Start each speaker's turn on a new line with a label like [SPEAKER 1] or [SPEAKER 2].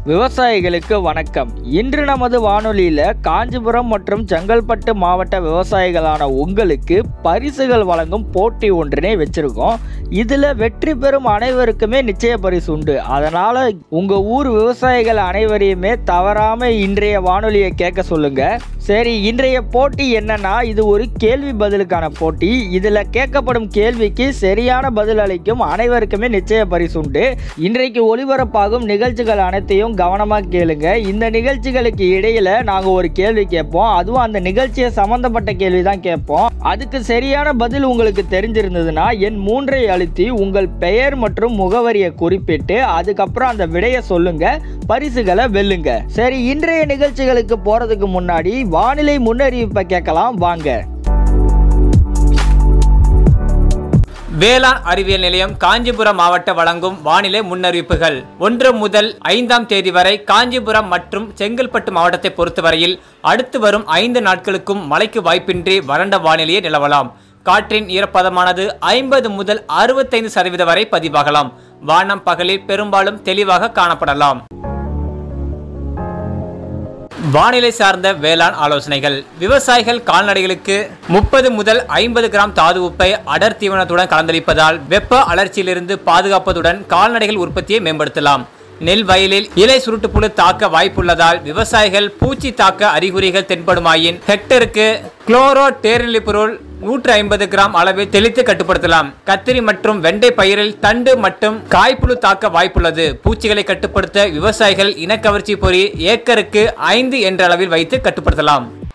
[SPEAKER 1] விவசாயிகளுக்கு வணக்கம். இன்று நமது வானொலியில் காஞ்சிபுரம் மற்றும் செங்கல்பட்டு மாவட்ட விவசாயிகளான உங்களுக்கு பரிசுகள் வழங்கும் போட்டி ஒன்றினை வச்சிருக்கோம். இதில் வெற்றி பெறும் அனைவருக்குமே நிச்சய பரிசு உண்டு. அதனால் உங்கள் ஊர் விவசாயிகள் அனைவரையுமே தவறாமல் இன்றைய வானொலியை கேட்க சொல்லுங்க. சரி, இன்றைய போட்டி என்னன்னா, இது ஒரு கேள்வி பதிலுக்கான போட்டி. இதில் கேட்கப்படும் கேள்விக்கு சரியான பதில் அளிக்கும் அனைவருக்குமே நிச்சய பரிசு உண்டு. இன்றைக்கு ஒளிபரப்பாகும் நிகழ்ச்சிகள் அனைத்தையும் கவனமாக கேளுங்க. இந்த நிகழ்ச்சிகளுக்கு இடையில நாங்கள் ஒரு கேள்வி கேட்போம். அதுவும் அந்த நிகழ்ச்சியை சம்பந்தப்பட்ட கேள்வி தான் கேட்போம். அதுக்கு சரியான பதில் உங்களுக்கு தெரிஞ்சிருந்ததுன்னா எண் 3ஐ அழுத்தி உங்கள் பெயர் மற்றும் முகவரியை குறிப்பிட்டு அதுக்கப்புறம் அந்த விடையை சொல்லுங்க. பரிசுகளை வெல்லுங்க. சரி, இன்றைய நிகழ்ச்சிகளுக்கு போறதுக்கு முன்னாடி வானிலை முன்னறிவிப்பை கேட்கலாம் வாங்க.
[SPEAKER 2] வேளாண் அறிவியல் நிலையம் காஞ்சிபுரம் மாவட்ட வழங்கும் வானிலை முன்னறிவிப்புகள். 1 முதல் 5ஆம் தேதி வரை காஞ்சிபுரம் மற்றும் செங்கல்பட்டு மாவட்டத்தை பொறுத்தவரையில் அடுத்து வரும் 5 நாட்களுக்கும் மழைக்கு வாய்ப்பின்றி வறண்ட வானிலையே நிலவலாம். காற்றின் ஈரப்பதமானது 50 முதல் 65% வரை பதிவாகலாம். வானம் பகலில் பெரும்பாலும் தெளிவாக காணப்படலாம். வானிலை சார்ந்த வேளாண் ஆலோசனைகள். விவசாயிகள் கால்நடைகளுக்கு 30 முதல் 50 கிராம் தாது உப்பை அடர் தீவனத்துடன் கலந்தளிப்பதால் வெப்ப அலர்ச்சியிலிருந்து பாதுகாப்பதுடன் கால்நடைகள் உற்பத்தியை மேம்படுத்தலாம். நெல் வயலில் இலை சுருட்டுப்புழு தாக்க வாய்ப்புள்ளதால் விவசாயிகள் பூச்சி தாக்க அறிகுறிகள் தென்படுமாயின் ஹெக்டருக்கு குளோரோடெரிலிபுரோல் 150 கிராம் அளவில் தெளித்து கட்டுப்படுத்தலாம். கத்திரி மற்றும் வெண்டை பயிரில் தண்டு மற்றும் காய்ப்புழு தாக்க வாய்ப்புள்ளது. பூச்சிகளை கட்டுப்படுத்த விவசாயிகள் இனக்கவர்ச்சி பொறி ஏக்கருக்கு 5 என்ற அளவில் வைத்து கட்டுப்படுத்தலாம்.